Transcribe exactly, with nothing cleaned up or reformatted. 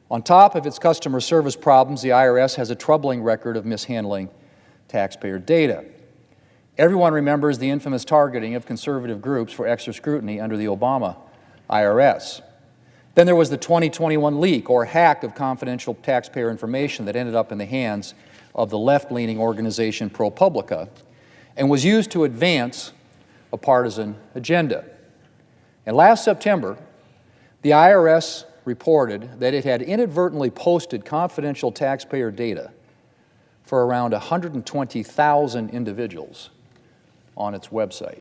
On top of its customer service problems, the I R S has a troubling record of mishandling taxpayer data. Everyone remembers the infamous targeting of conservative groups for extra scrutiny under the Obama I R S. Then there was the twenty twenty-one leak or hack of confidential taxpayer information that ended up in the hands of the left-leaning organization ProPublica and was used to advance a partisan agenda. And last September, the I R S reported that it had inadvertently posted confidential taxpayer data for around one hundred twenty thousand individuals on its website.